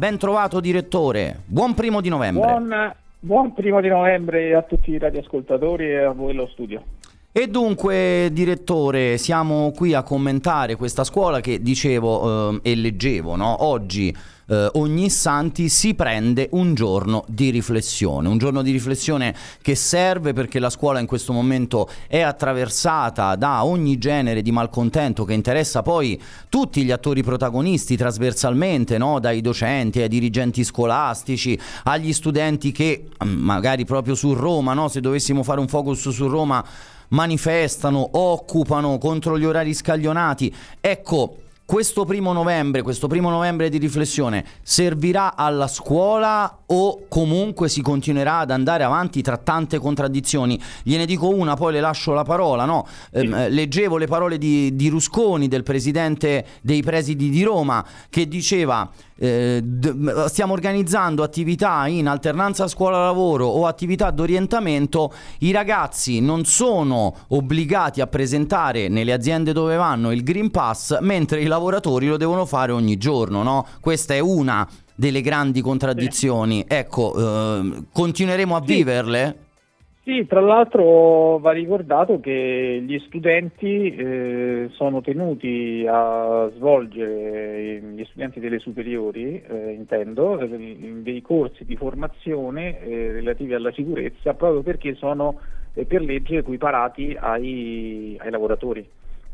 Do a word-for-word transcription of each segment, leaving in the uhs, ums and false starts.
ben trovato direttore, buon primo di novembre. Buon, buon primo di novembre a tutti i radioascoltatori e a voi lo studio. E dunque, direttore, siamo qui a commentare questa scuola che dicevo eh, e leggevo, no? Oggi eh, Ognissanti si prende un giorno di riflessione, un giorno di riflessione che serve perché la scuola in questo momento è attraversata da ogni genere di malcontento che interessa poi tutti gli attori protagonisti trasversalmente, no? Dai docenti ai dirigenti scolastici, agli studenti che magari proprio su Roma, no? Se dovessimo fare un focus su Roma, manifestano, occupano contro gli orari scaglionati. Ecco, questo primo novembre, questo primo novembre di riflessione servirà alla scuola o comunque si continuerà ad andare avanti tra tante contraddizioni? Gliene dico una, poi le lascio la parola, no? Eh, leggevo le parole di, di Rusconi, del presidente dei presidi di Roma, che diceva eh, d- stiamo organizzando attività in alternanza scuola-lavoro o attività d'orientamento, i ragazzi non sono obbligati a presentare nelle aziende dove vanno il Green Pass, mentre i lavoratori lo devono fare ogni giorno, no? Questa è una delle grandi contraddizioni. Sì. Ecco, eh, continueremo a sì. viverle? Sì, tra l'altro va ricordato che gli studenti eh, sono tenuti a svolgere, gli studenti delle superiori, eh, intendo, dei corsi di formazione eh, relativi alla sicurezza, proprio perché sono eh, per legge equiparati ai, ai lavoratori.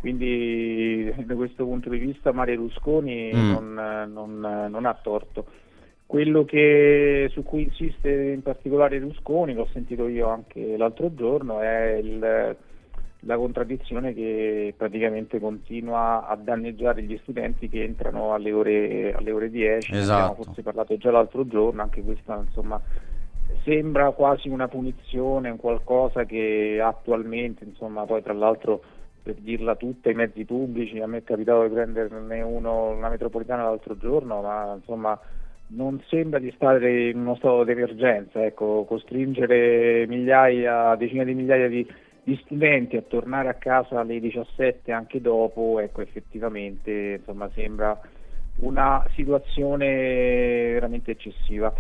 Quindi da questo punto di vista Mario Rusconi mm. non, non, non ha torto. Quello che, su cui insiste in particolare Rusconi, l'ho sentito io anche l'altro giorno, è il, la contraddizione che praticamente continua a danneggiare gli studenti che entrano alle ore, alle ore dieci. Esatto. Abbiamo forse parlato già l'altro giorno, anche questa insomma sembra quasi una punizione, un qualcosa che attualmente, insomma, poi tra l'altro, per dirla tutta, i mezzi pubblici, a me è capitato di prenderne uno, una metropolitana l'altro giorno, ma insomma non sembra di stare in uno stato di emergenza, ecco, costringere migliaia, decine di migliaia di, di studenti a tornare a casa alle diciassette anche dopo, ecco, effettivamente insomma sembra una situazione veramente eccessiva.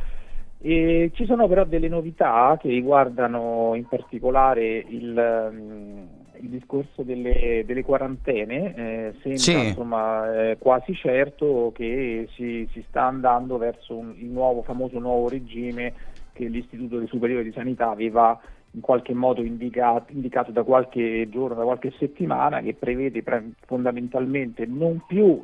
E ci sono però delle novità che riguardano in particolare il il discorso delle, delle quarantene. Eh, sembra sì. insomma eh, quasi certo che si, si sta andando verso un, il nuovo famoso nuovo regime che l'Istituto Superiore di Sanità aveva in qualche modo indicato, indicato da qualche giorno, da qualche settimana, che prevede pre- fondamentalmente non più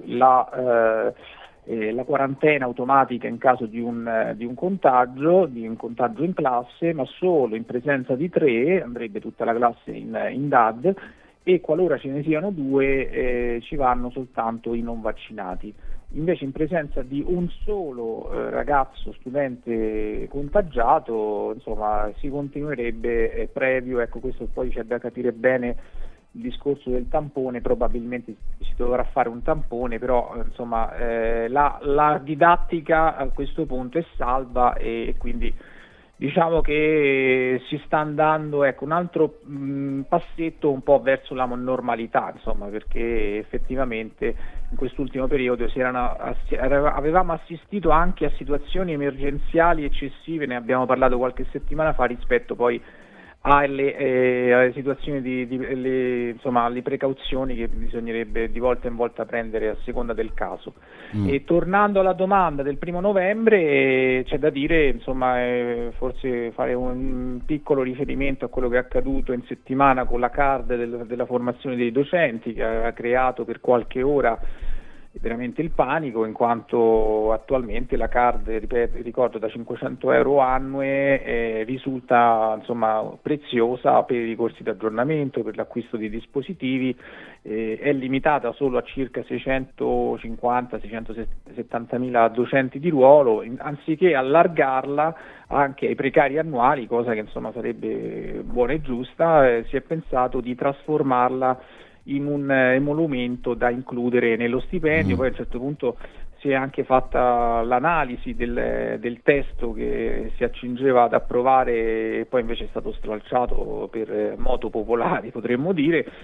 la eh, Eh, la quarantena automatica in caso di un, eh, di un contagio, di un contagio in classe, ma solo in presenza di tre, andrebbe tutta la classe in, in D A D, e qualora ce ne siano due eh, ci vanno soltanto i non vaccinati. Invece in presenza di un solo eh, ragazzo studente contagiato, insomma, si continuerebbe eh, previo, ecco, questo poi c'è da capire bene il discorso del tampone, probabilmente si dovrà fare un tampone, però insomma eh, la, la didattica a questo punto è salva e, e quindi diciamo che si sta andando, ecco, un altro mh, passetto un po' verso la normalità, insomma, perché effettivamente in quest'ultimo periodo si erano, avevamo assistito anche a situazioni emergenziali eccessive, ne abbiamo parlato qualche settimana fa, rispetto poi alle, eh, alle situazioni di, di le, insomma, alle precauzioni che bisognerebbe di volta in volta prendere a seconda del caso. Mm. E tornando alla domanda del primo novembre, eh, c'è da dire, insomma, eh, forse fare un piccolo riferimento a quello che è accaduto in settimana con la card del, della formazione dei docenti, che ha creato per qualche ora veramente il panico, in quanto attualmente la card, ripeto, ricordo, da cinquecento euro annue eh, risulta insomma preziosa per i corsi di aggiornamento, per l'acquisto di dispositivi, eh, è limitata solo a circa seicentocinquanta seicentosettanta mila docenti di ruolo, in, anziché allargarla anche ai precari annuali, cosa che insomma sarebbe buona e giusta, eh, si è pensato di trasformarla in un emolumento da includere nello stipendio. Mm. Poi a un certo punto si è anche fatta l'analisi del, del testo che si accingeva ad approvare e poi invece è stato stralciato per moto popolari, potremmo dire,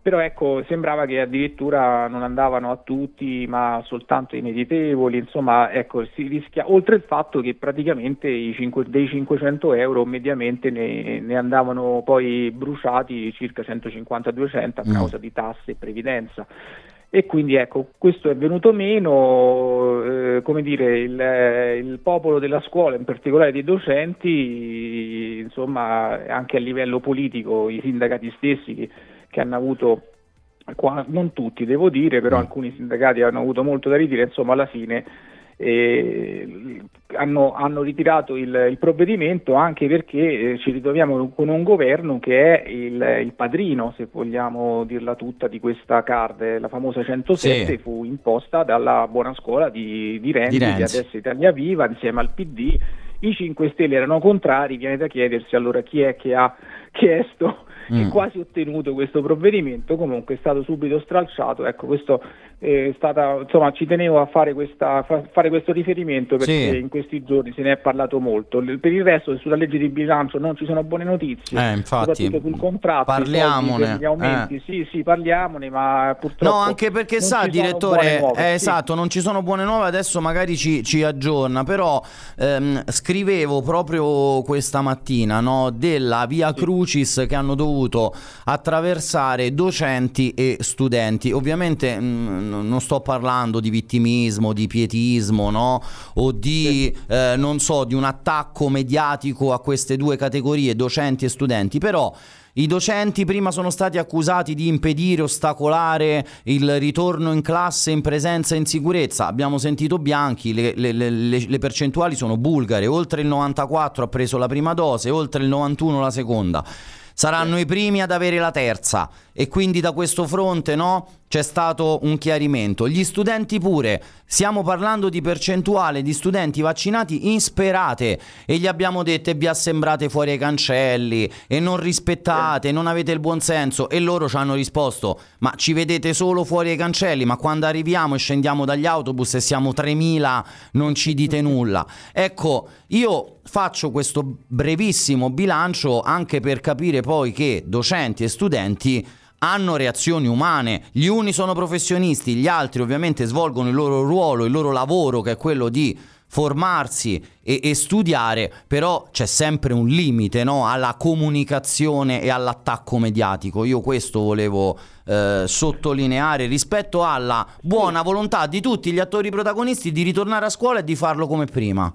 Però ecco, sembrava che addirittura non andavano a tutti, ma soltanto i meritevoli, insomma, ecco, si rischia, oltre il fatto che praticamente i cinque, dei cinquecento euro mediamente ne, ne andavano poi bruciati circa centocinquanta duecento a causa di tasse e previdenza. E quindi ecco, questo è venuto meno, eh, come dire, il, il popolo della scuola, in particolare dei docenti, insomma, anche a livello politico, i sindacati stessi che che hanno avuto, non tutti devo dire, però alcuni sindacati hanno avuto molto da ridire, insomma alla fine eh, hanno, hanno ritirato il, il provvedimento, anche perché eh, ci ritroviamo con un governo che è il, il padrino, se vogliamo dirla tutta, di questa card. La famosa centosette sì. fu imposta dalla buona scuola di, di Renzi, di, Renzi. di adesso Italia Viva, insieme al P D. I cinque Stelle erano contrari, viene da chiedersi allora chi è che ha chiesto e quasi ottenuto questo provvedimento. Comunque è stato subito stralciato. Ecco, questo è stata, insomma, ci tenevo a fare questa fa, fare questo riferimento, perché sì. in questi giorni se ne è parlato molto. Per il resto sulla legge di bilancio non ci sono buone notizie, eh, infatti, soprattutto sul contratto, parliamone, gli aumenti, eh. sì sì parliamone, ma purtroppo no, anche perché sa direttore, nuove, eh, sì. esatto, non ci sono buone nuove, adesso magari ci, ci aggiorna, però ehm, scrivevo proprio questa mattina, no, della via crucis che hanno dovuto attraversare docenti e studenti. Ovviamente mh, non sto parlando di vittimismo, di pietismo, no? O di eh, non so, di un attacco mediatico a queste due categorie, docenti e studenti, però i docenti prima sono stati accusati di impedire, ostacolare il ritorno in classe in presenza e in sicurezza. Abbiamo sentito Bianchi, le, le, le, le percentuali sono bulgare, oltre il novantaquattro ha preso la prima dose, oltre il novantuno la seconda. Saranno i primi ad avere la terza, e quindi da questo fronte, no, c'è stato un chiarimento. Gli studenti pure, stiamo parlando di percentuale di studenti vaccinati insperate, e gli abbiamo detto e vi assembrate fuori ai cancelli e non rispettate, non avete il buonsenso, e loro ci hanno risposto: ma ci vedete solo fuori ai cancelli, ma quando arriviamo e scendiamo dagli autobus e siamo tremila non ci dite nulla. Ecco, io faccio questo brevissimo bilancio anche per capire poi che docenti e studenti hanno reazioni umane. Gli uni sono professionisti, gli altri ovviamente svolgono il loro ruolo, il loro lavoro, che è quello di formarsi e, e studiare, però c'è sempre un limite, no, alla comunicazione e all'attacco mediatico. Io questo volevo eh, sottolineare rispetto alla buona volontà di tutti gli attori protagonisti di ritornare a scuola e di farlo come prima.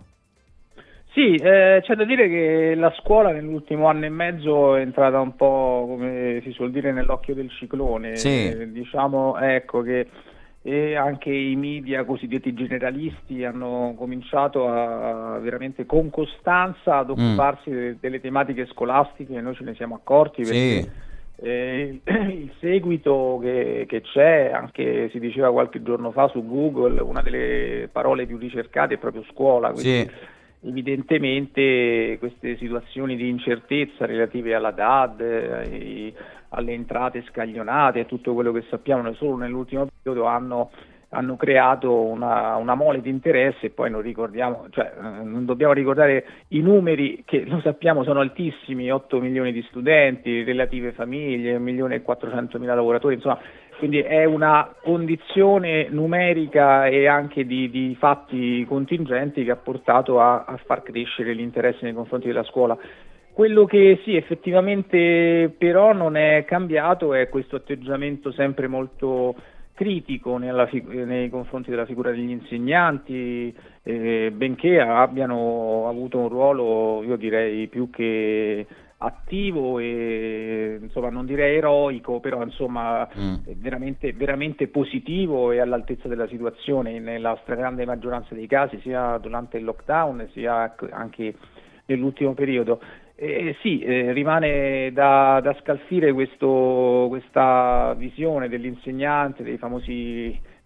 Sì, eh, c'è da dire che la scuola nell'ultimo anno e mezzo è entrata un po', come si suol dire, nell'occhio del ciclone. Sì. Eh, diciamo, ecco, che e anche i media cosiddetti generalisti hanno cominciato a, veramente con costanza ad occuparsi mm. de, delle tematiche scolastiche, e noi ce ne siamo accorti perché sì. eh, il, il seguito che, che c'è, anche si diceva qualche giorno fa su Google, una delle parole più ricercate è proprio scuola, quindi sì. evidentemente queste situazioni di incertezza relative alla D A D, ai, alle entrate scaglionate e tutto quello che sappiamo solo nell'ultimo periodo hanno, hanno creato una, una mole di interesse. E poi non ricordiamo, cioè non dobbiamo ricordare i numeri che lo sappiamo sono altissimi: otto milioni di studenti, relative famiglie, un milione e quattrocentomila lavoratori, insomma. Quindi è una condizione numerica e anche di, di fatti contingenti che ha portato a, a far crescere l'interesse nei confronti della scuola. Quello che sì, effettivamente però non è cambiato è questo atteggiamento sempre molto critico nella, nei confronti della figura degli insegnanti, eh, benché abbiano avuto un ruolo, io direi, più che attivo e insomma non direi eroico, però insomma mm. veramente, veramente positivo e all'altezza della situazione nella stragrande maggioranza dei casi, sia durante il lockdown sia anche nell'ultimo periodo. Eh, sì, eh, rimane da, da scalfire questo, questa visione dell'insegnante, dei famosi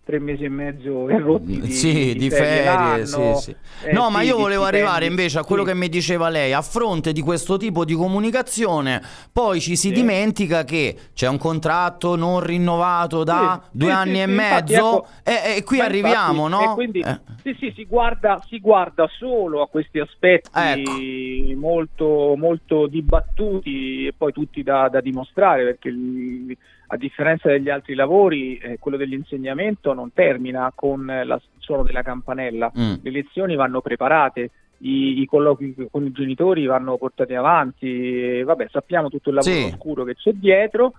tre mesi e mezzo e rotti di, sì, di, di ferie, ferie, sì, sì. Eh, no sì, ma io volevo stipendi, arrivare invece a quello sì. che mi diceva lei. A fronte di questo tipo di comunicazione poi ci si Sì. dimentica che c'è un contratto non rinnovato da Sì, due sì, anni sì, e sì, infatti, mezzo ecco, e, e qui ma arriviamo, infatti, no? E quindi Eh, sì, sì, si guarda, si guarda solo a questi ecco. aspetti molto, molto dibattuti e poi tutti da, da dimostrare, perché il- a differenza degli altri lavori, eh, quello dell'insegnamento non termina con la- il suono della campanella. Mm. Le lezioni vanno preparate, i, i colloqui con i genitori vanno portati avanti, e, vabbè, sappiamo tutto il lavoro Sì. oscuro che c'è dietro.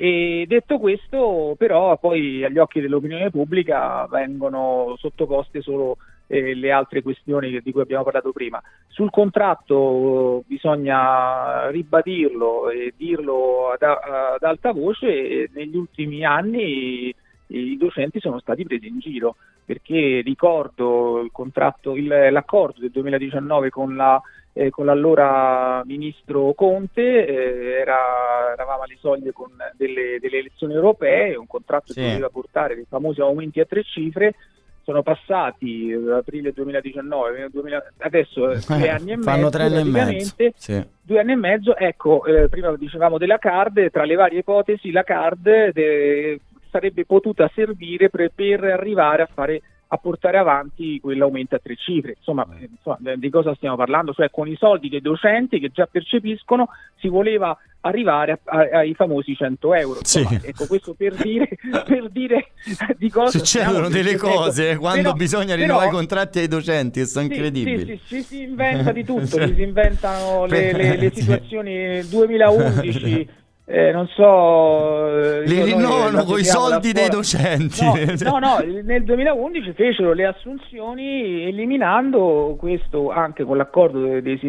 E detto questo, però, poi agli occhi dell'opinione pubblica vengono sottoposte solo eh, le altre questioni che- di cui abbiamo parlato prima. Sul contratto eh, bisogna ribadirlo e dirlo ad, ad alta voce: e negli ultimi anni i docenti sono stati presi in giro, perché ricordo il contratto, il- l'accordo del duemiladiciannove con la eh, con l'allora ministro Conte, eh, era, eravamo alle soglie con delle, delle elezioni europee, un contratto Sì. che doveva portare dei famosi aumenti a tre cifre. Sono passati eh, aprile duemiladiciannove, duemila adesso eh, tre anni e Fanno mezzo tre anni e mezzo. praticamente. Sì. Due anni e mezzo, ecco, eh, prima dicevamo della card, tra le varie ipotesi la card de- sarebbe potuta servire per, per arrivare a fare a portare avanti quell'aumento a tre cifre. Insomma, eh, insomma, di cosa stiamo parlando? Cioè, con i soldi dei docenti che già percepiscono si voleva arrivare a, a, ai famosi cento euro. Insomma, Sì. ecco, questo per dire, per dire di cosa Succedono stiamo- delle ecco, cose quando però- bisogna però- rinnovare i contratti ai docenti, che sono sì, incredibili. Sì, sì, ci si inventa di tutto, Cioè- ci si inventano le, le- le Sì. situazioni duemilaundici, eh, non so... eh, Li io- noi rinnovano la coi seguiamo, la soldi dei scuola- docenti. No, no, no, nel duemilaundici fecero le assunzioni eliminando questo, anche con l'accordo de- dei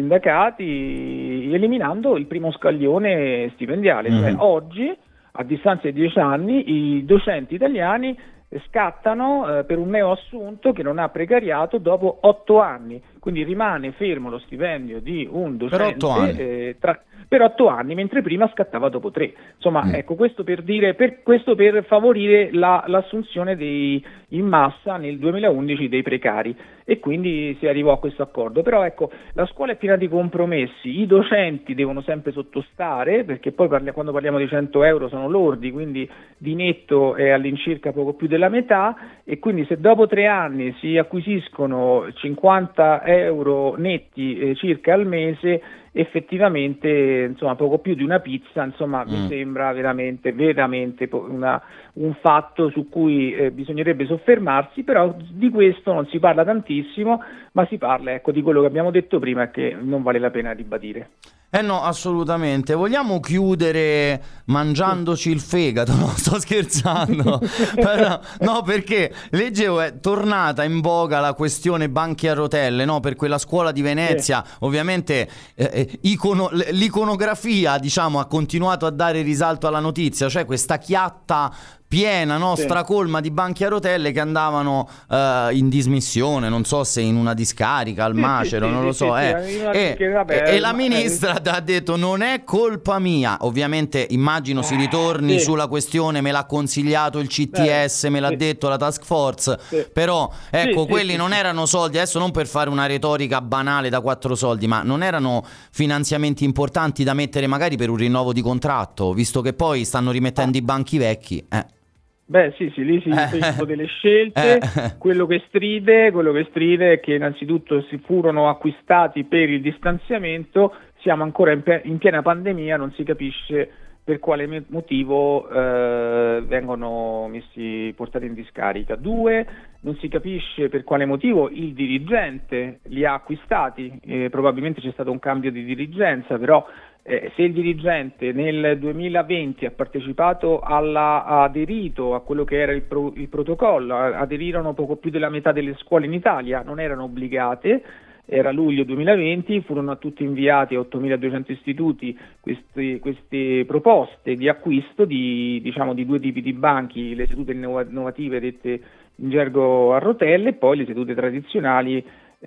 sindacati, eliminando il primo scaglione stipendiale. Cioè, Mhm. oggi, a distanza di dieci anni, i docenti italiani scattano eh, per un neoassunto che non ha precariato dopo otto anni, quindi rimane fermo lo stipendio di un docente otto anni. eh, tra- per otto anni, mentre prima scattava dopo tre. Insomma, Mm. ecco, questo per dire, per, questo per favorire la- l'assunzione dei, in massa nel duemilaundici dei precari, e quindi si arrivò a questo accordo. Però ecco, la scuola è piena di compromessi, i docenti devono sempre sottostare, perché poi parli- quando parliamo di cento euro sono lordi, quindi di netto è all'incirca poco più della metà, e quindi se dopo tre anni si acquisiscono cinquanta euro netti eh, circa al mese, effettivamente insomma poco più di una pizza, insomma Mm. mi sembra veramente veramente po- una, un fatto su cui eh, bisognerebbe soffermarsi. Però di questo non si parla tantissimo, ma si parla, ecco, di quello che abbiamo detto prima e che non vale la pena ribadire. Eh no, assolutamente. Vogliamo chiudere mangiandoci il fegato? No, sto scherzando. Però, no, perché leggevo, è tornata in voga la questione banchi a rotelle, no? Per quella scuola di Venezia, ovviamente eh, eh, icono- l- l'iconografia, diciamo, ha continuato a dare risalto alla notizia, cioè questa chiatta piena, no? Sì. Stracolma di banchi a rotelle che andavano eh, in dismissione, non so se in una discarica, al Sì, sì, macero, sì, non sì, lo sì, so. sì, eh. in una- E, che, vabbè, e- e la ma- ministra ha detto non è colpa mia. Ovviamente immagino si Eh, ritorni sì. sulla questione, me l'ha consigliato il C T S, Eh, me l'ha sì. detto la task force, Sì. però ecco, Sì, sì, quelli sì, non sì. erano soldi, adesso non per fare una retorica banale da quattro soldi, ma non erano finanziamenti importanti da mettere magari per un rinnovo di contratto, visto che poi stanno rimettendo i banchi vecchi. Eh. Beh, sì, sì, lì si Eh. fecero delle scelte. Eh. Quello che stride, quello che stride è che innanzitutto si furono acquistati per il distanziamento, siamo ancora in, pe- in piena pandemia, non si capisce per quale me- motivo eh, vengono messi, portati in discarica. Due, non si capisce per quale motivo il dirigente li ha acquistati, eh, probabilmente c'è stato un cambio di dirigenza, però eh, se il dirigente nel duemilaventi ha partecipato, alla, ha aderito a quello che era il, pro, il protocollo, a- aderirono poco più della metà delle scuole in Italia, non erano obbligate. Era luglio duemilaventi, furono a tutti inviati a ottomiladuecento istituti queste, queste proposte di acquisto di, diciamo, di due tipi di banchi, le sedute innova- innovative dette in gergo a rotelle, e poi le sedute tradizionali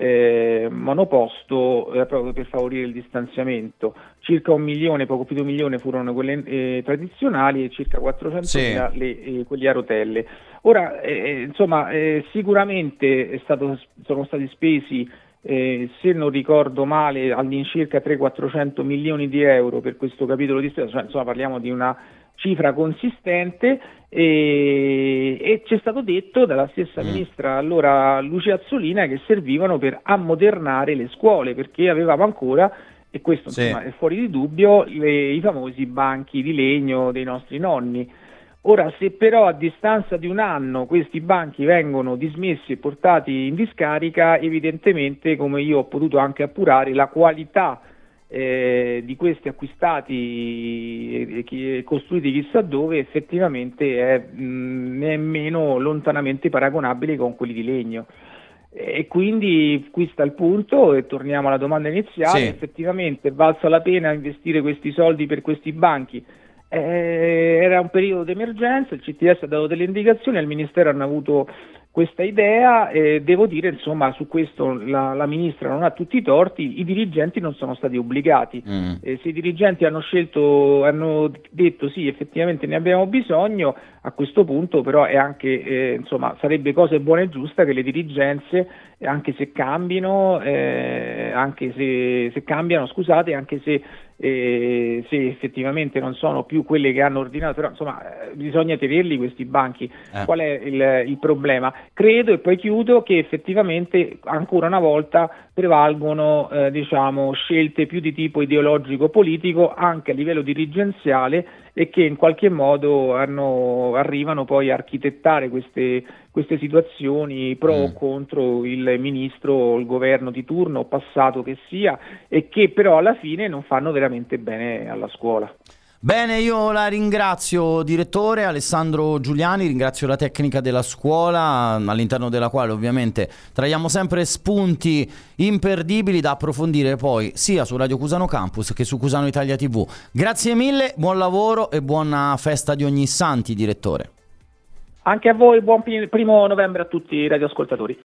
eh, monoposto, eh, proprio per favorire il distanziamento. Circa un milione, poco più di un milione furono quelle eh, tradizionali, e circa quattrocentomila Sì. le, eh, quelli a rotelle. Ora, eh, insomma, eh, sicuramente è stato, sono stati spesi, eh, se non ricordo male, all'incirca trecento quattrocento milioni di euro per questo capitolo di spesa, cioè, insomma parliamo di una cifra consistente, e, e ci è stato detto dalla stessa ministra allora Lucia Azzolina che servivano per ammodernare le scuole, perché avevamo ancora, e questo sì. insomma, è fuori di dubbio, le, i famosi banchi di legno dei nostri nonni. Ora, se però a distanza di un anno questi banchi vengono dismessi e portati in discarica, evidentemente, come io ho potuto anche appurare, la qualità eh, di questi acquistati e costruiti chissà dove effettivamente è mh, nemmeno lontanamente paragonabile con quelli di legno. E quindi qui sta il punto, e torniamo alla domanda iniziale, sì. effettivamente è valsa la pena investire questi soldi per questi banchi? Eh, era un periodo di emergenza, il C T S ha dato delle indicazioni, al Ministero hanno avuto questa idea, e devo dire insomma su questo la, la Ministra non ha tutti i torti, i dirigenti non sono stati obbligati, mm. eh, se i dirigenti hanno scelto, hanno detto sì effettivamente ne abbiamo bisogno, a questo punto però è anche, eh, insomma sarebbe cosa buona e giusta che le dirigenze, anche se cambino, eh, anche se, se cambiano scusate, anche se Eh, se effettivamente non sono più quelle che hanno ordinato, però insomma eh, bisogna tenerli questi banchi. Eh. Qual è il, il problema? Credo, e poi chiudo, che effettivamente ancora una volta prevalgono eh, diciamo scelte più di tipo ideologico politico anche a livello dirigenziale, e che in qualche modo hanno, arrivano poi a architettare queste, queste situazioni pro o mm. contro il ministro o il governo di turno, passato che sia, e che però alla fine non fanno veramente bene alla scuola. Bene, io la ringrazio, direttore Alessandro Giuliani, ringrazio la tecnica della scuola, all'interno della quale ovviamente traiamo sempre spunti imperdibili da approfondire poi sia su Radio Cusano Campus che su Cusano Italia tivù. Grazie mille, buon lavoro e buona festa di Ognissanti, direttore. Anche a voi, buon primo novembre a tutti i radioascoltatori.